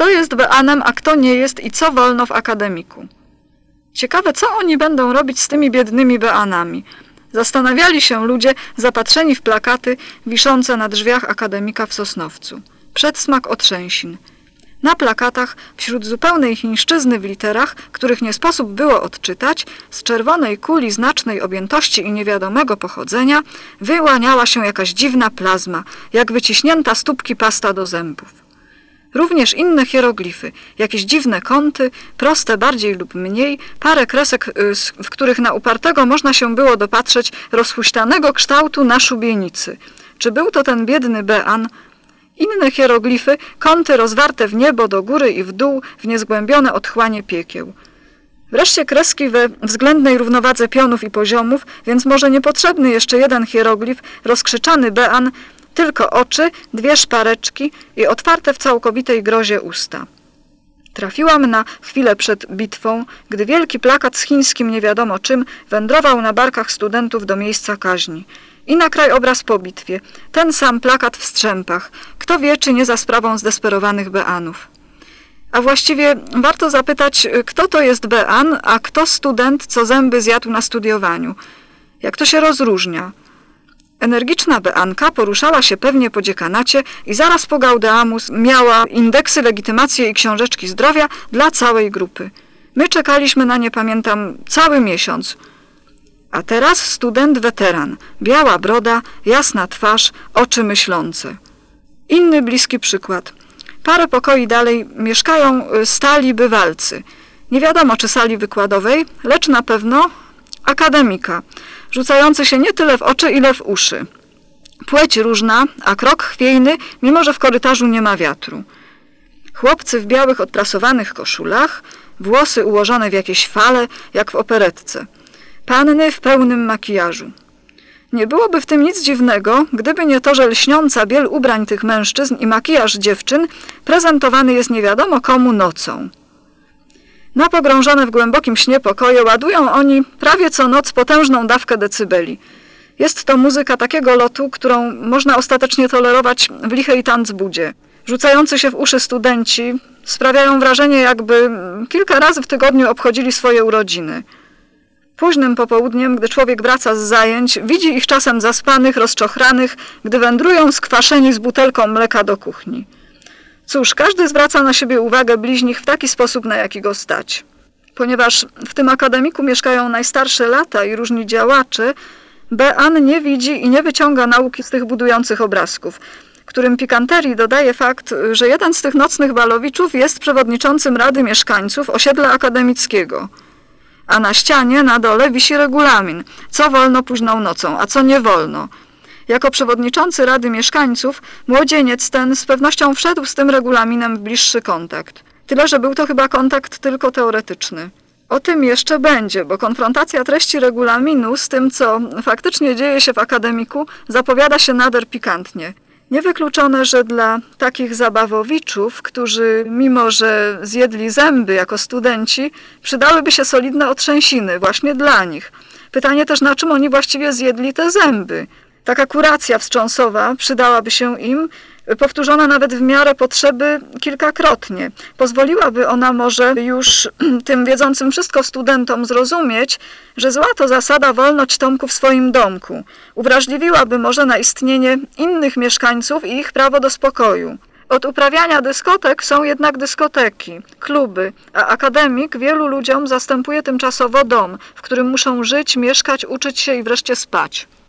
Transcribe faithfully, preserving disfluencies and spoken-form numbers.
Kto jest beanem, a kto nie jest i co wolno w akademiku? Ciekawe, co oni będą robić z tymi biednymi beanami. Zastanawiali się ludzie zapatrzeni w plakaty wiszące na drzwiach akademika w Sosnowcu. Przedsmak otrzęsin. Na plakatach, wśród zupełnej chińszczyzny w literach, których nie sposób było odczytać, z czerwonej kuli znacznej objętości i niewiadomego pochodzenia wyłaniała się jakaś dziwna plazma, jak wyciśnięta z tubki pasta do zębów. Również inne hieroglify, jakieś dziwne kąty, proste bardziej lub mniej, parę kresek, w których na upartego można się było dopatrzeć rozhuśtanego kształtu na szubienicy. Czy był to ten biedny bean? Inne hieroglify, kąty rozwarte w niebo do góry i w dół, w niezgłębione otchłanie piekieł. Wreszcie kreski we względnej równowadze pionów i poziomów, więc może niepotrzebny jeszcze jeden hieroglif, rozkrzyczany bean, tylko oczy, dwie szpareczki i otwarte w całkowitej grozie usta. Trafiłam na chwilę przed bitwą, gdy wielki plakat z chińskim nie wiadomo czym wędrował na barkach studentów do miejsca kaźni. I na krajobraz po bitwie. Ten sam plakat w strzępach. Kto wie, czy nie za sprawą zdesperowanych beanów. A właściwie warto zapytać, kto to jest bean, a kto student, co zęby zjadł na studiowaniu. Jak to się rozróżnia? Energiczna beanka poruszała się pewnie po dziekanacie i zaraz po Gaudeamus miała indeksy, legitymacje i książeczki zdrowia dla całej grupy. My czekaliśmy na nie, pamiętam, cały miesiąc. A teraz student weteran, biała broda, jasna twarz, oczy myślące. Inny bliski przykład. Parę pokoi dalej mieszkają stali bywalcy. Nie wiadomo, czy sali wykładowej, lecz na pewno akademika, rzucający się nie tyle w oczy, ile w uszy. Płeć różna, a krok chwiejny, mimo że w korytarzu nie ma wiatru. Chłopcy w białych odprasowanych koszulach, włosy ułożone w jakieś fale, jak w operetce. Panny w pełnym makijażu. Nie byłoby w tym nic dziwnego, gdyby nie to, że lśniąca biel ubrań tych mężczyzn i makijaż dziewczyn prezentowany jest nie wiadomo komu nocą. Na pogrążone w głębokim śnie pokoje ładują oni prawie co noc potężną dawkę decybeli. Jest to muzyka takiego lotu, którą można ostatecznie tolerować w lichej tanzbudzie. Rzucający się w uszy studenci sprawiają wrażenie, jakby kilka razy w tygodniu obchodzili swoje urodziny. Późnym popołudniem, gdy człowiek wraca z zajęć, widzi ich czasem zaspanych, rozczochranych, gdy wędrują skwaszeni z butelką mleka do kuchni. Cóż, każdy zwraca na siebie uwagę bliźnich w taki sposób, na jaki go stać. Ponieważ w tym akademiku mieszkają najstarsze lata i różni działacze, bean nie widzi i nie wyciąga nauki z tych budujących obrazków, którym pikanterii dodaje fakt, że jeden z tych nocnych balowiczów jest przewodniczącym Rady Mieszkańców osiedla akademickiego. A na ścianie na dole wisi regulamin, co wolno późną nocą, a co nie wolno. Jako przewodniczący Rady Mieszkańców młodzieniec ten z pewnością wszedł z tym regulaminem w bliższy kontakt. Tyle, że był to chyba kontakt tylko teoretyczny. O tym jeszcze będzie, bo konfrontacja treści regulaminu z tym, co faktycznie dzieje się w akademiku, zapowiada się nader pikantnie. Niewykluczone, że dla takich zabawowiczów, którzy mimo że zjedli zęby jako studenci, przydałyby się solidne otrzęsiny właśnie dla nich. Pytanie też, na czym oni właściwie zjedli te zęby. Taka kuracja wstrząsowa przydałaby się im, powtórzona nawet w miarę potrzeby kilkakrotnie. Pozwoliłaby ona może już tym wiedzącym wszystko studentom zrozumieć, że zła to zasada wolność Tomku w swoim domku. Uwrażliwiłaby może na istnienie innych mieszkańców i ich prawo do spokoju. Od uprawiania dyskotek są jednak dyskoteki, kluby, a akademik wielu ludziom zastępuje tymczasowo dom, w którym muszą żyć, mieszkać, uczyć się i wreszcie spać.